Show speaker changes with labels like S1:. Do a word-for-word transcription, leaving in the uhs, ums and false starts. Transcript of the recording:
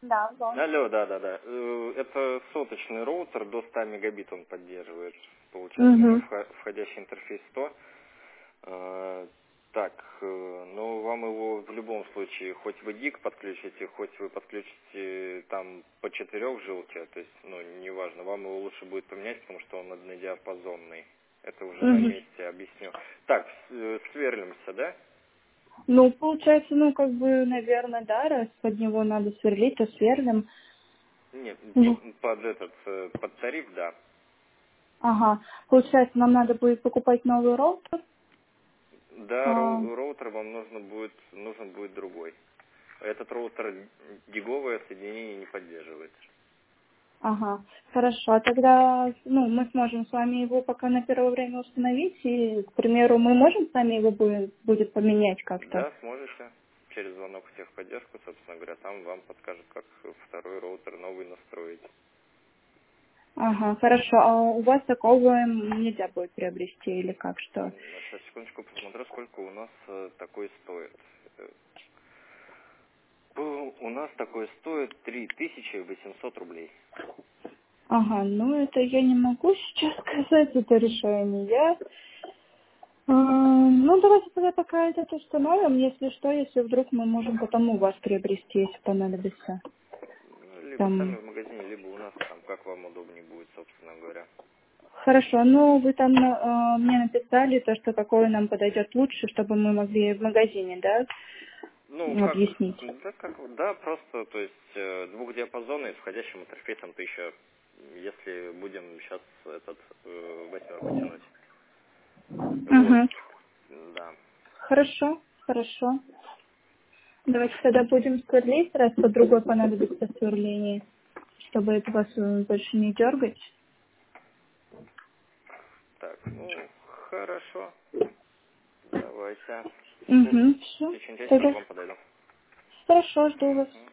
S1: Да, алло.
S2: Алло, да, да, да. Э, Это соточный роутер, до ста мегабит он поддерживает. Получается, у него
S1: Угу.
S2: вхо- входящий интерфейс сто. Э, Так, э, ну вам его в любом случае, хоть вы дик подключите, хоть вы подключите там по четырех жилке, то есть, ну, неважно, вам его лучше будет поменять, потому что он однодиапазонный. Это уже на
S1: Угу.
S2: месте объясню. Так, с- э, сверлимся, да?
S1: Ну, получается, ну, как бы, наверное, да, раз под него надо сверлить, то сверлим.
S2: Нет,
S1: Ну,
S2: по- под этот, э, под тариф, да.
S1: ага. Получается, нам надо будет покупать новый роутер.
S2: Да,
S1: А,
S2: роу- роутер вам нужно будет, нужен будет другой. Этот роутер гиговое соединение не поддерживает.
S1: ага. Хорошо. А тогда, ну, мы сможем с вами его пока на первое время установить. И, к примеру, мы можем с вами его будет, будет поменять как-то?
S2: Да, сможете. Через звонок в техподдержку, собственно говоря, там вам подскажут, как второй роутер новый настроить.
S1: Ага, хорошо. А у вас такого нельзя будет приобрести или как что?
S2: Сейчас, секундочку, посмотрю, сколько у нас э, такой стоит. Э, У у нас такой стоит три тысячи восемьсот рублей.
S1: Ага, ну это я не могу сейчас сказать, это решение. Я, а, ну давайте тогда пока это установим, если что, если вдруг мы можем потом у вас приобрести, если понадобится.
S2: Ну, либо сами
S1: Там.
S2: в магазине, либо у нас там, как вам удобнее будет, собственно говоря.
S1: Хорошо, ну вы там а, мне написали то, что какой нам подойдет лучше, чтобы мы могли в магазине, да,
S2: Ну, как,
S1: объяснить.
S2: да, как, да, просто, то есть э, двухдиапазонный с входящим интерфейсом тысяча, если будем сейчас этот э, восьмерку тянуть. Вот,
S1: Угу.
S2: да.
S1: Хорошо, хорошо. Давайте тогда будем сверлить, раз по другой понадобится сверление, чтобы это вас э, больше не дергать.
S2: Так, ну, хорошо, давайте.
S1: Угу,
S2: В
S1: все.
S2: течение часика к
S1: Тогда
S2: вам подойду.
S1: хорошо, жду вас.